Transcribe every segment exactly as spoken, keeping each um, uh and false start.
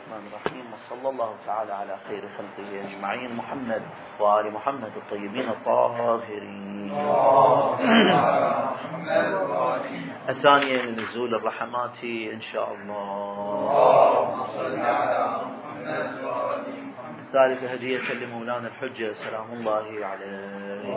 الرحمن الرحيم، وصلى الله تعالى على خير خلقه أجمعين محمد وآل محمد الطيبين الطاهرين. الثانية من نزول الرحمات إن شاء الله. الثالثة هدية لمولانا الحجة سلام الله عليه.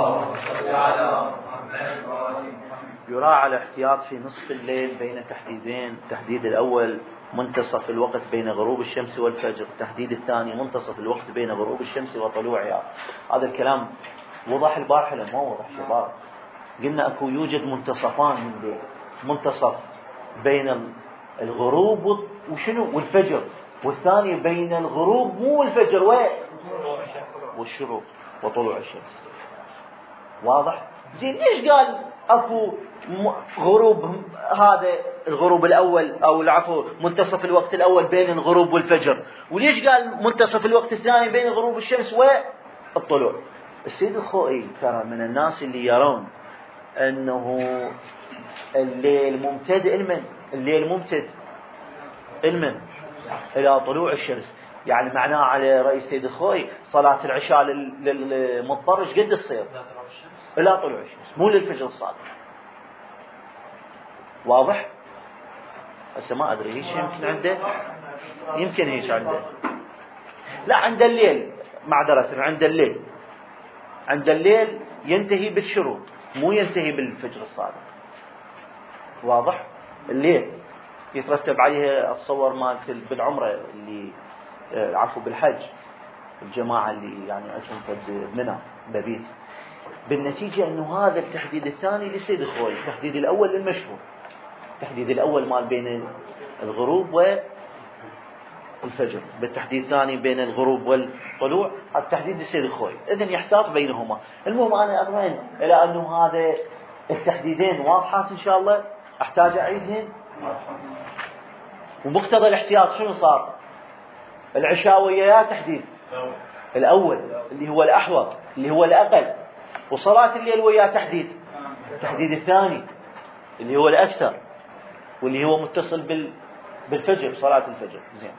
يراعى الاحتياط في نصف الليل بين تحديدين، التحديد الأول منتصف الوقت بين غروب الشمس والفجر، التحديد الثاني منتصف الوقت بين غروب الشمس وطلوعها. هذا الكلام وضح البارحة ما وضح شباب؟ قلنا أكو يوجد منتصفان من الليل، منتصف بين الغروب وشنو والفجر، والثاني بين الغروب مو الفجر وين والشروق وطلوع الشمس. واضح؟ زين ايش قال اكو غروب، هذا الغروب الاول او العفو منتصف الوقت الاول بين الغروب والفجر، وليش قال منتصف الوقت الثاني بين غروب الشمس والطلوع؟ السيد الخوئي ترى من الناس اللي يرون انه الليل ممتد المن الليل ممتد المن الى طلوع الشمس، يعني معناه على رأي السيد الخوئي صلاة العشاء للمضطر ايش قد تصير؟ الى طلوع الشمس، مو للفجر الصادق. واضح؟ هسه ما ادري هيك يمكن عنده، يمكن هيك عنده، لا عند الليل معذرة، عند الليل عند الليل ينتهي بالشروق مو ينتهي بالفجر الصادق. واضح؟ الليل يترتب عليها الصور مالت بالعمرة اللي عفوا بالحج، الجماعة اللي يعني عندهم قد منى ببيت. بالنتيجة انه هذا التحديد الثاني لسيد الخوي، التحديد الاول للمشهور، التحديد الاول مال بين الغروب والفجر، بالتحديد الثاني بين الغروب والطلوع، التحديد لسيد الخوي. اذن يحتاط بينهما. المهم انا اطمئن الى انه هذا التحديدين واضحات ان شاء الله. احتاج اعيدهن. ومقتضى الاحتياط شنو صار؟ العشاء ويا تحديد الاول اللي هو الاحوط اللي هو الاقل، وصلاة الليل ويا تحديد التحديد الثاني اللي هو الاكثر واللي هو متصل بال بالفجر، صلاة الفجر. زين.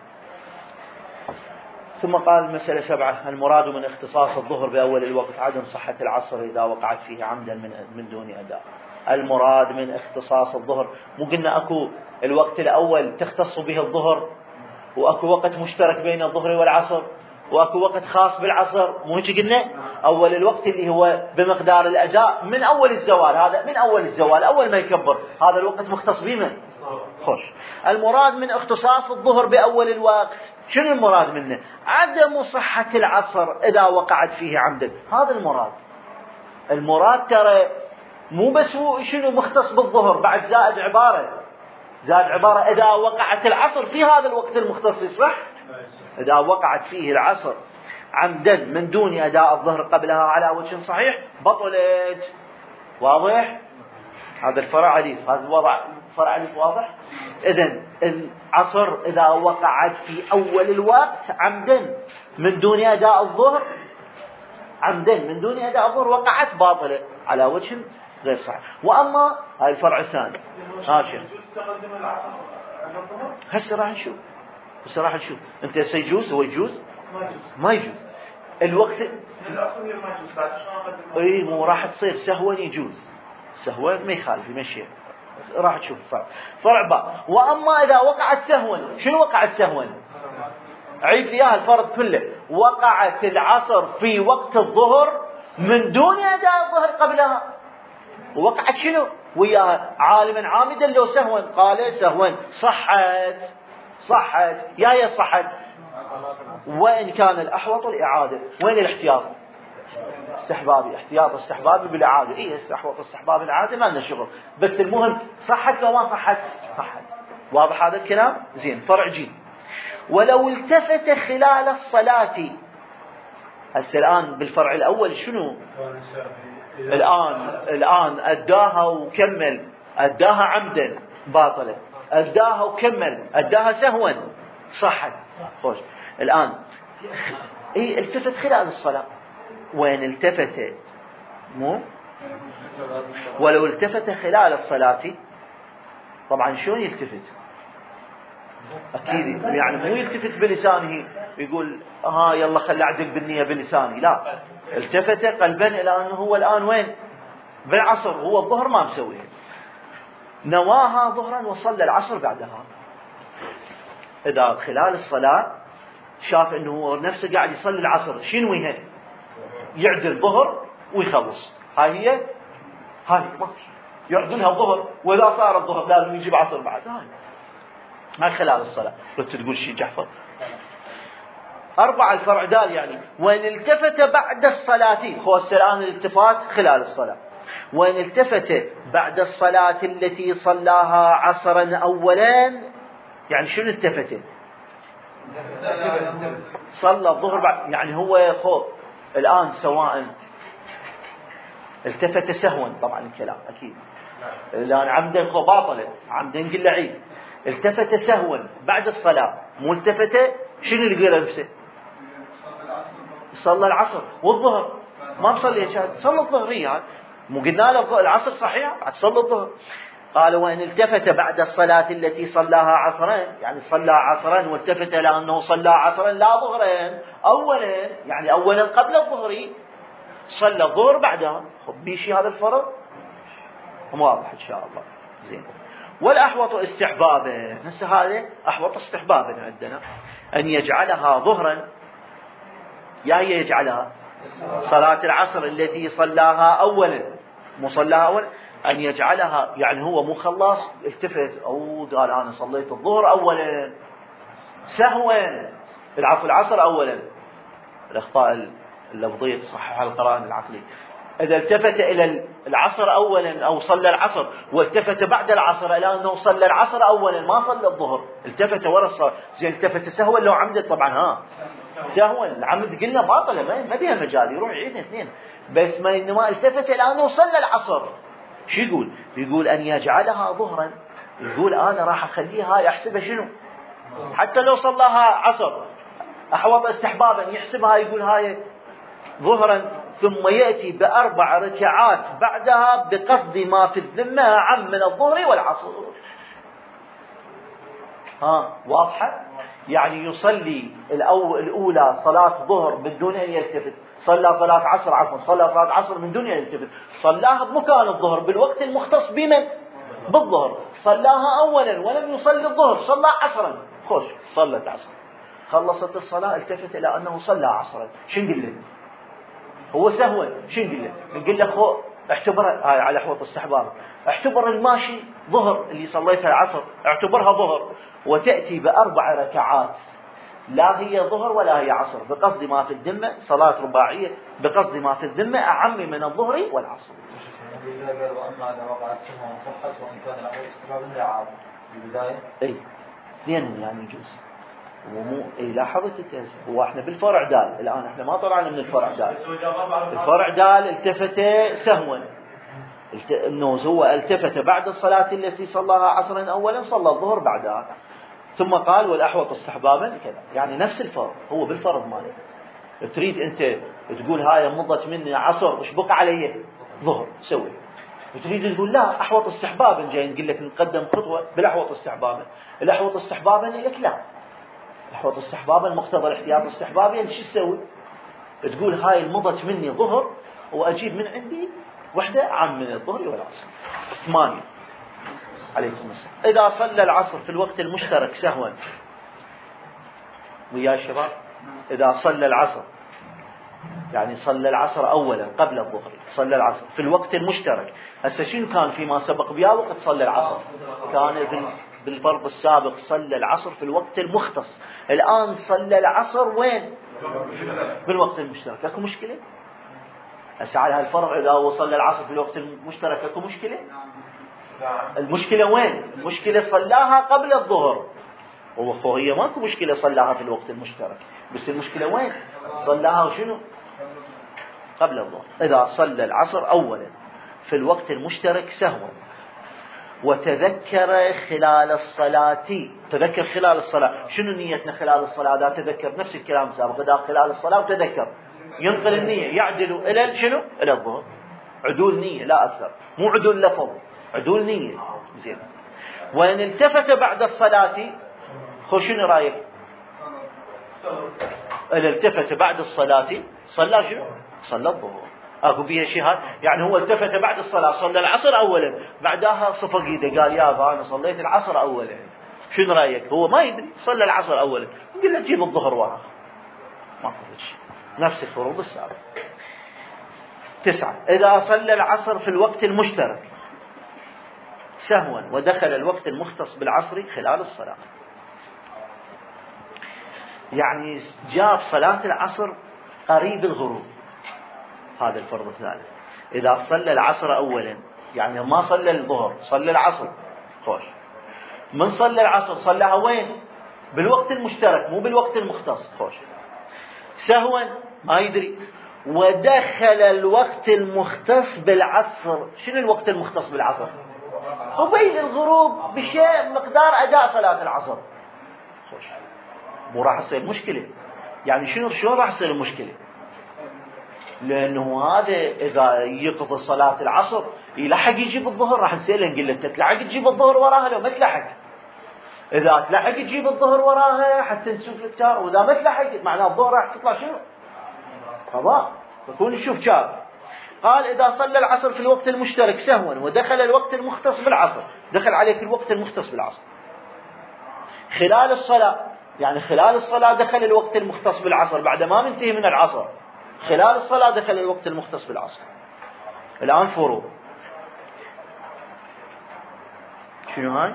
ثم قال المسألة سبعة: المراد من اختصاص الظهر بأول الوقت عدم صحة العصر إذا وقعت فيه عمدا من من دون أداء. المراد من اختصاص الظهر، مو قلنا أكو الوقت الأول تختص به الظهر، وأكو وقت مشترك بين الظهر والعصر، وأكو وقت خاص بالعصر، مو هيك قلنا؟ أول الوقت اللي هو بمقدار الأداء من أول الزوال، هذا من أول الزوال أول ما يكبر، هذا الوقت مختص به من؟ خوش. المراد من اختصاص الظهر بأول الوقت شنو المراد منه؟ عدم صحة العصر إذا وقعت فيه عمدا، هذا المراد. المراد ترى مو بس هو شنو مختص بالظهر، بعد زائد عبارة زائد عبارة إذا وقعت العصر في هذا الوقت المختص، صح؟ إذا وقعت فيه العصر عمدا من دون أداء الظهر قبلها على وجه صحيح بطلت. واضح؟ هذا الفرع عليف، هذا الوضع فرع عليف واضح. إذن العصر إذا وقعت في أول الوقت عمدا من دون أداء الظهر عمدا من دون أداء الظهر وقعت باطلة على وجه غير صحيح. وأما هاي الفرع الثاني هاشم هسه راح نشوف هسه راح نشوف أنت سيجوز هو يجوز ما يجوز الوقت اي مو راح تصير سهوا يجوز، سهوا ما يخالف يمشي. راح تشوف فرع فرع باء. واما اذا وقعت سهوا، شنو وقعت سهوا؟ عيد ليها الفرض كله. وقعت العصر في وقت الظهر من دون اداء الظهر قبلها، ووقعت شنو وياها عالما عامدا لو سهوا، قال سهوا صحت صحت يا يا صحت. وإن كان الأحوط الإعادة. وين الاحتياط؟ استحبابي، احتياط استحبابي بالإعادة. إيه استحوط استحباب العادة ما لنا شغل، بس المهم صحت لو ما صحت صحت. واضح هذا الكلام؟ زين. فرع جيم: ولو التفت خلال الصلاة. هسه الآن بالفرع الأول شنو؟ الآن الآن أداها وكمل، أداها عمدا باطلة، أداها وكمل، أداها سهوا صحت. خوش. الآن إيه التفت خلال الصلاة. وين التفت؟ مو ولو التفت خلال الصلاة، طبعا شلون يلتفت؟ أكيد يعني مو يلتفت بلسانه يقول ها يلا خلي أعدل بالنية بلساني، لا، التفت قلبا إلى أنه هو الآن وين؟ بالعصر، هو الظهر ما مسويه، نواها ظهرا وصلى العصر بعدها. إذا خلال الصلاة شاف أنه هو نفسه قاعد يصلي العصر، شنو ينويها؟ يعدل ظهر ويخلص. هاي هي هاي ما يعدلها الظهر، وإذا صار الظهر لازم يجيب عصر بعد. هاي ما خلال الصلاة. قلت تقول شيء جعفر؟ أربعة الفرع دال يعني وإن التفت بعد الصلاة، هو الآن الالتفات خلال الصلاة، وإن التفت بعد الصلاة التي صلاها عصرا أولا، يعني شنو التفت؟ صلى الظهر بعد، يعني هو خو الآن سواء التفت سهوا، طبعا الكلام أكيد الآن عمدا خو باطلا، عمدا قل عيد، التفت سهوا بعد الصلاة، مو التفت شنو اللي قال نفسه؟ صلى العصر والظهر ما مصلي شهد، صلى الظهر ريال، مو قلنا له العصر صحيح بعد صلى الظهر. قال وإن التفت بعد الصلاة التي صلاها عصرين، يعني صلى عصرا والتفت لأنه صلى عصرا لا ظهرين أولا، يعني أولا قبل الظهر صلى الظهر بعدها. خب بيشي هذا الفرق واضح إن شاء الله زين. والأحوط استحبابا، هسه هذا أحوط استحبابا عندنا أن يجعلها ظهرا، يا هي يجعلها صلاة العصر التي صلاها أولا، مصلاها أولا، أن يجعلها يعني هو مو خلاص التفت أو قال أنا صليت الظهر أولا سهوا، العفو العصر أولا، الأخطاء اللفظية تصححها القرائن العقلية. إذا التفت إلى العصر أولا أو صلى العصر والتفت بعد العصر إلى أنه صلى العصر أولا ما صلى الظهر، التفت ورا الصلاة، زين التفت سهوا لو عمد طبعا ها سهوا، العمد قلنا باطلة ما بيها مجال يروح يعيد اثنين، بس ما إنما التفت إلى أنه صلى العصر. شو يقول؟ يقول أن يجعلها ظهرا، يقول أنا راح أخليها يحسبها شنو؟ حتى لو صلاها عصر أحوط استحبابا يحسبها، يقول هاي ظهرا، ثم يأتي بأربع ركعات بعدها بقصد ما في الذمة عم من الظهر والعصر. ها واضحة؟ يعني يصلي الأولى صلاة ظهر بدون أن يلتفت، صلى صلاة عصر عفوا صلى صلاة عصر من دون أن يلتفت، صلاها بمكان الظهر بالوقت المختص بمن؟ بالظهر، صلاها أولا ولم يصلي الظهر، صلى عصرا، خوش صلت عصر، خلصت الصلاة التفت إلى أنه صلى عصرا، شو نقول له؟ هو سهوا، شو نقول له؟ نقول له خو اعتبر هاي على حوط استحباب، اعتبر الماشي ظهر اللي صليتها العصر، اعتبرها ظهر، وتأتي بأربع ركعات لا هي ظهر ولا هي عصر بقصد ما في الذمة، صلاة رباعية بقصد ما في الذمة أعم من الظهر والعصر. اي لين يعني يجوز ومو اي لاحظت انت هو احنا بالفرع دال الان، احنا ما طلعنا من الفرع دال، الفرع دال التفت سهوا، انه هو التفت بعد الصلاة التي صلاها عصرا اولا صلى الظهر بعدها، ثم قال والاحوط استحبابا كذا، يعني نفس الفرض هو بالفرض ماله. تريد انت تقول هاي مضت مني عصر وش بقى علي ظهر سوي، وتريد تقول لا احوط استحبابا، جاي نقول لك نقدم خطوه بالاحوط استحبابا، الاحوط استحبابا لك لا، احوط استحبابا مقتضى الاحتياط الاستحبابي يعني شو تسوي؟ تقول هاي مضت مني ظهر واجيب من عندي وحده عام من الظهر والعصر. ثمانية عليكم السلام. اذا صلى العصر في الوقت المشترك سهوا، ويا شباب اذا صلى العصر يعني صلى العصر اولا قبل الظهر، صلى العصر في الوقت المشترك، هسه شنو كان فيما سبق بيا وقت صلى العصر؟ كان بالفرض السابق صلى العصر في الوقت المختص، الان صلى العصر وين؟ بالوقت المشترك، اكو مشكله؟ هسه على هالفرع اذا هو صلى العصر في الوقت المشترك اكو مشكله؟ المشكله وين؟ المشكله صلاها قبل الظهر، وهي ماكو مشكله صلاها في الوقت المشترك، بس المشكله وين؟ صلاها وشنو؟ قبل الظهر. إذا صلى العصر أولا في الوقت المشترك سهوا وتذكر خلال الصلاة، تذكر خلال الصلاة، شنو نيتنا خلال الصلاة؟ دا تذكر نفس الكلام السابق، دا خلال الصلاة وتذكر، ينقل النية، يعدل إلى شنو؟ إلى الظهر، عدول نية لا أكثر، مو عدول لفظ، عدول نية. زين. وإن التفت بعد الصلاة خو شنو رايك؟ اللي التفت بعد الصلاة صلى شنو؟ صلى الظهر. اكو بيها شيء هذا؟ يعني هو التفت بعد الصلاة صلى العصر اولا، بعدها صفق ايده قال يابا انا صليت العصر اولا. شنو رايك؟ هو ما يدري صلى العصر اولا، نقول له جيب الظهر وراه. ماكو شيء، نفس الفروض السابقة. تسعة، إذا صلى العصر في الوقت المشترك سهوا ودخل الوقت المختص بالعصر خلال الصلاة، يعني جاء صلاة العصر قريب الغروب، هذا الفرض الثالث. إذا صلى العصر أولا، يعني ما صلى الظهر صلى العصر، خوش من صلى العصر صلىها وين؟ بالوقت المشترك مو بالوقت المختص، خوش سهوا ما يدري ودخل الوقت المختص بالعصر. شنو الوقت المختص بالعصر؟ قبيل الغروب بشيء مقدار أداء صلاة العصر. خوش مو راح تصير مشكلة. يعني شنو شلون راح تصير المشكلة؟ لأنه هذا إذا يقضي صلاة العصر يلحق يجيب الظهر، راح نسأله نقول له أنت تلحق تجيب الظهر وراها لو ما تلحق؟ إذا تلحق تجيب الظهر وراها حتى نشوف التار، وإذا ما تلحق معناه الظهر راح تطلع شنو؟ قضاء، فكون نشوف شاب. قال إذا صلى العصر في الوقت المشترك سهوا ودخل الوقت المختص بالعصر، دخل عليك الوقت المختص بالعصر خلال الصلاة، يعني خلال الصلاة دخل الوقت المختص بالعصر بعد ما منتهي من العصر، خلال الصلاة دخل الوقت المختص بالعصر. الآن فروض شنو هاي؟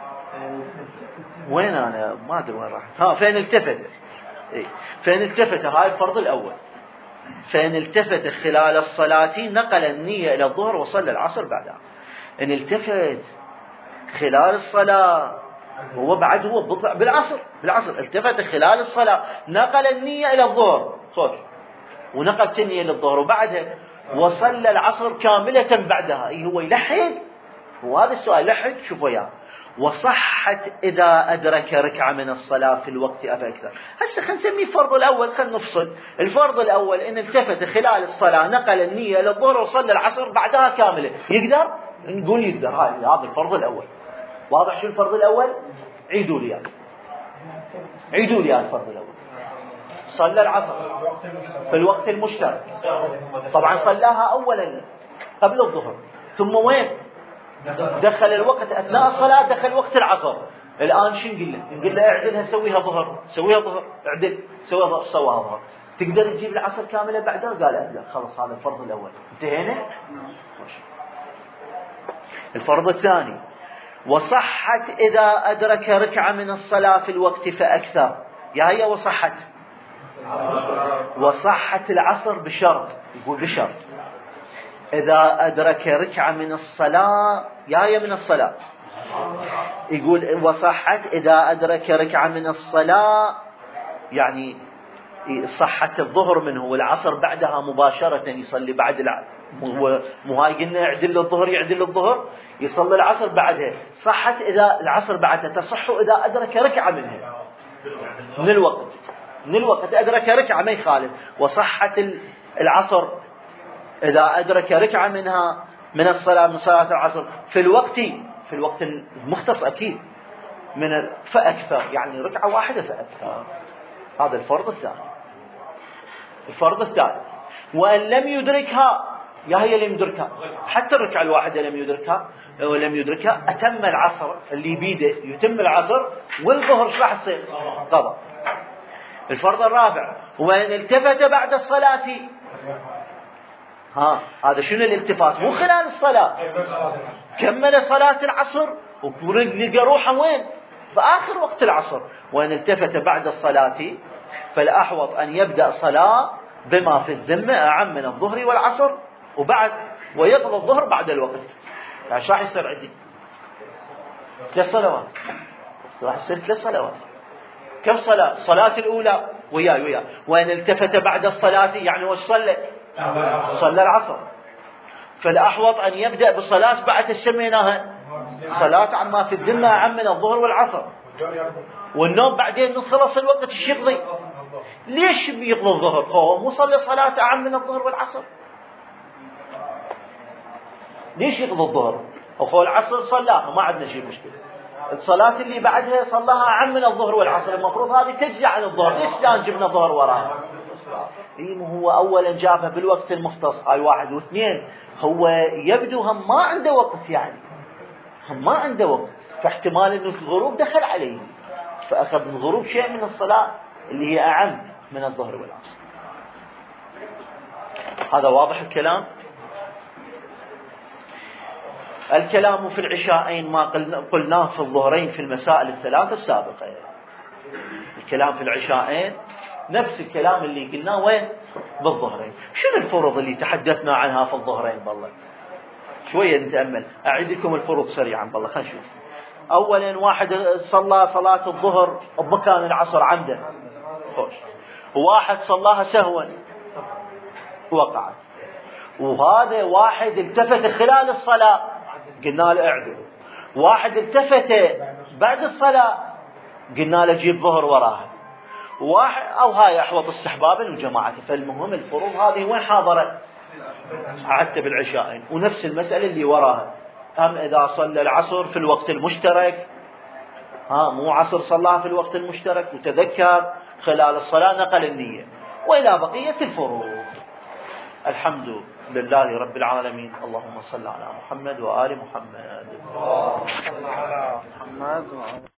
وين أنا ما أدري وين راحت. ها فين التفت؟ إيه؟ فين التفت؟ هاي الفرض الأول. فإن التفت خلال الصلاة نقل النية إلى الظهر وصلى العصر بعدها. إن التفت خلال الصلاة هو بعد هو بالعصر بالعصر التفت خلال الصلاة نقل النية إلى الظهر، خوش ونقل النية إلى الظهر وبعدها وصلى العصر كاملة بعدها. إيه هو يلحق؟ وهذا السؤال لحق. شوف وياه. وصحت إذا أدرك ركعة من الصلاة في الوقت أفأكثر. هسه خلينا نسميه الفرض الأول، خلينا نفصل. الفرض الأول إن التفت خلال الصلاة نقل النية إلى الظهر وصلى العصر بعدها كاملة، يقدر؟ نقول يقدر. هذا الفرض الأول. واضح شو الفرض الأول؟ عيدوا لي عيدوا لي الفرض الأول. صلى العصر في الوقت المشترك، طبعا صلاها أولا قبل الظهر، ثم وين؟ دخل الوقت أثناء الصلاة، دخل وقت العصر. الآن شو نقول له؟ نقول له اعدلها سويها ظهر، سويها ظهر، اعدل سويها ظهر، سويها ظهر. تقدر تجيب العصر كاملة بعدها؟ قال لا خلص هذا الفرض الأول انتهينا. الفرض الثاني وصحت إذا أدرك ركعة من الصلاة في الوقت فأكثر. يا هي وصحت وصحت العصر بشرط، يقول بشرط إذا أدرك ركعة من الصلاة، يا هي من الصلاة، يقول وصحت إذا أدرك ركعة من الصلاة، يعني صحت الظهر منه والعصر بعدها مباشرة يصلي بعد العصر. مو هاي قلنا يعدل الظهر يعدل الظهر يصلي العصر بعدها. صحت إذا العصر بعدها، تصح إذا أدرك ركعة منها من الوقت من الوقت أدرك ركعة ما يخالف. وصحت العصر إذا أدرك ركعة منها من الصلاة من صلاة العصر في الوقت في الوقت المختص أكيد من فأكثر، يعني ركعة واحدة فأكثر. هذا الفرض الثاني. الفرض الثالث وأن لم يدركها، يا هي لم يدركها، حتى الركعة الواحدة لم يدركها ولم يدركها أتم العصر اللي بيده يتم العصر والظهر شو راح يصير؟ قضى. الفرض الرابع وأن التفت بعد الصلاة. ها هذا شنو الالتفات؟ مو خلال الصلاة، كمل صلاة العصر ولقى روحه وين؟ فآخر وقت العصر. وأن التفت بعد الصلاة فالأحوط أن يبدأ صلاة بما في الذمة أعم من الظهر والعصر وبعد ويقضى الظهر بعد الوقت. يعني شو راح يصير عندي؟ ثلاث صلوات، راح يصير ثلاث صلوات. كم صلاة؟ صلاة الأولى وياي وياي وأن التفت بعد الصلاة، يعني وش صلى؟ صلى العصر. فالأحوط أن يبدأ بصلاة بعد سميناها صلاة عما في الذمة أعم من الظهر والعصر، والنوم بعدين من خلص الوقت ايش يقضي؟ ليش بيقضي الظهر؟ هو مو صلى صلاة أعم من الظهر والعصر، ليش يقضي الظهر؟ وهو العصر صلاه ما عندنا شيء مشكلة. الصلاة اللي بعدها صلاها عم من الظهر والعصر، المفروض هذه تجزي عن الظهر، ليش كان جبنا ظهر وراها؟ إيه هو أولا جابها بالوقت المختص، هاي واحد، واثنين هو يبدو هم ما عنده وقت، يعني هم ما عنده وقت، فاحتمال إنه الغروب دخل عليه، فأخذ الغروب شيء من الصلاة اللي هي أعم من الظهر والعصر. هذا واضح الكلام. الكلام في العشاءين ما قلناه في الظهرين في المسائل الثلاثة السابقة. الكلام في العشاءين نفس الكلام اللي قلناه وين؟ بالظهرين. شنو الفروض اللي تحدثنا عنها في الظهرين؟ بالله شوية نتأمل، أعيد لكم الفروض سريعا. بالله خلينا نشوف. أولا واحد صلى صلاة الظهر بمكان العصر عمدا، خوش. وواحد صلاها سهوا وقعت، وهذا واحد التفت خلال الصلاة قلنا له اعدل، واحد التفت بعد الصلاة قلنا له جيب ظهر وراها، واحد أو هاي أحوط استحبابا وجماعة. فالمهم الفروض هذه وين حاضرت؟ عدت بالعشاءين. ونفس المسألة اللي وراها، أم إذا صلى العصر في الوقت المشترك، ها مو عصر صلاها في الوقت المشترك وتذكر خلال الصلاة نقل النية، وإلى بقية الفروض. الحمد لله رب العالمين. اللهم صل على محمد وآل محمد. اللهم صل على محمد وآل